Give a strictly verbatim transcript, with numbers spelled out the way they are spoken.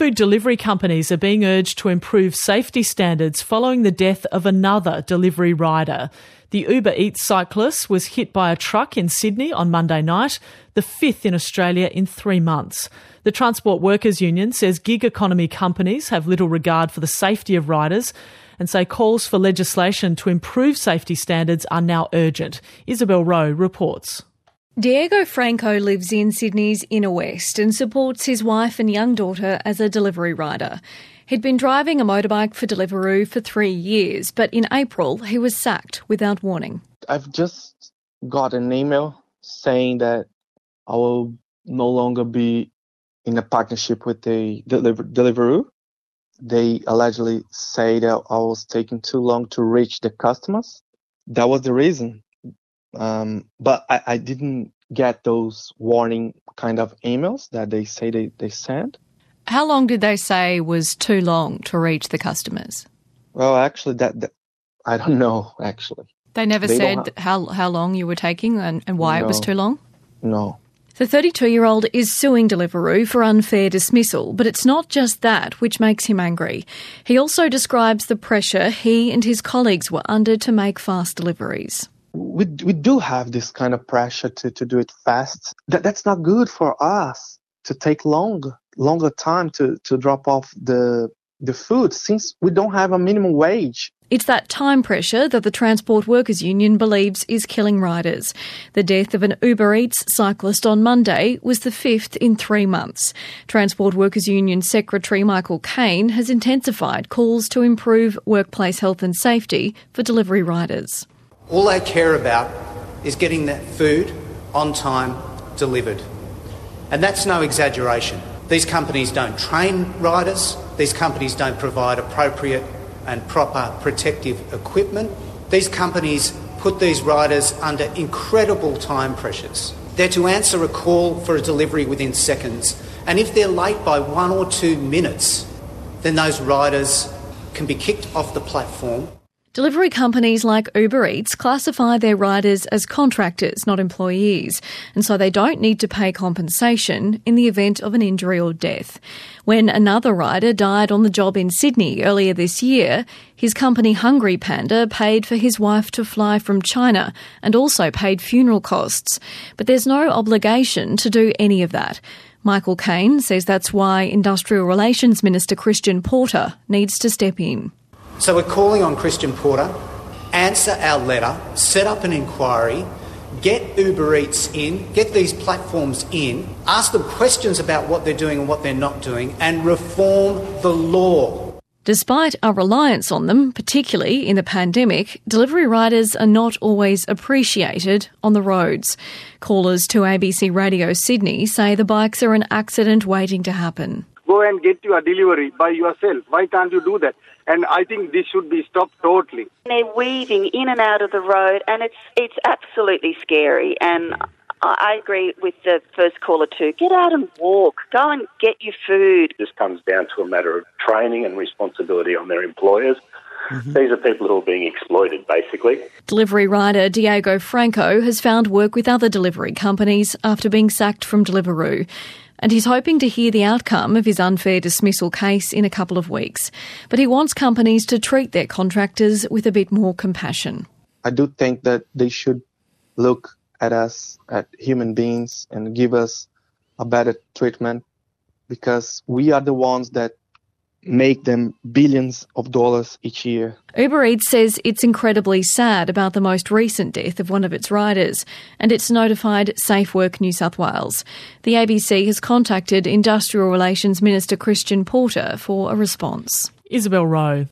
food delivery companies are being urged to improve safety standards following the death of another delivery rider. The Uber Eats cyclist was hit by a truck in Sydney on Monday night, the fifth in Australia in three months. The Transport Workers Union says gig economy companies have little regard for the safety of riders and say calls for legislation to improve safety standards are now urgent. Isabel Rowe reports. Diego Franco lives in Sydney's inner west and supports his wife and young daughter as a delivery rider. He'd been driving a motorbike for Deliveroo for three years, but in April he was sacked without warning. I've just got an email saying that I will no longer be in a partnership with the Deliver- Deliveroo. They allegedly say that I was taking too long to reach the customers. That was the reason. Um, but I, I didn't get those warning kind of emails that they say they, they sent. How long did they say was too long to reach the customers? Well, actually, that, that I don't know, actually. They never they said have... how how long you were taking and, and why no. it was too long? No. The thirty-two-year-old is suing Deliveroo for unfair dismissal, but it's not just that which makes him angry. He also describes the pressure he and his colleagues were under to make fast deliveries. We we do have this kind of pressure to, to do it fast. That that's not good for us to take long longer time to, to drop off the the food since we don't have a minimum wage. It's that time pressure that the Transport Workers Union believes is killing riders. The death of an Uber Eats cyclist on Monday was the fifth in three months. Transport Workers Union Secretary Michael Cain has intensified calls to improve workplace health and safety for delivery riders. All they care about is getting that food on time delivered. And that's no exaggeration. These companies don't train riders. These companies don't provide appropriate and proper protective equipment. These companies put these riders under incredible time pressures. They're to answer a call for a delivery within seconds. And if they're late by one or two minutes, then those riders can be kicked off the platform. Delivery companies like Uber Eats classify their riders as contractors, not employees, and so they don't need to pay compensation in the event of an injury or death. When another rider died on the job in Sydney earlier this year, his company Hungry Panda paid for his wife to fly from China and also paid funeral costs. But there's no obligation to do any of that. Michael Cain says that's why Industrial Relations Minister Christian Porter needs to step in. So we're calling on Christian Porter, answer our letter, set up an inquiry, get Uber Eats in, get these platforms in, ask them questions about what they're doing and what they're not doing, and reform the law. Despite our reliance on them, particularly in the pandemic, delivery riders are not always appreciated on the roads. Callers to A B C Radio Sydney say the bikes are an accident waiting to happen. Go and get your delivery by yourself. Why can't you do that? And I think this should be stopped totally. They're weaving in and out of the road, and it's it's absolutely scary. And I agree with the first caller too. Get out and walk. Go and get your food. This comes down to a matter of training and responsibility on their employers. Mm-hmm. These are people who are being exploited, basically. Delivery rider Diego Franco has found work with other delivery companies after being sacked from Deliveroo. And he's hoping to hear the outcome of his unfair dismissal case in a couple of weeks. But he wants companies to treat their contractors with a bit more compassion. I do think that they should look at us, at human beings, and give us a better treatment because we are the ones that make them billions of dollars each year. Uber Eats says it's incredibly sad about the most recent death of one of its riders, and it's notified Safe Work New South Wales. The A B C has contacted Industrial Relations Minister Christian Porter for a response. Isabel Rowe.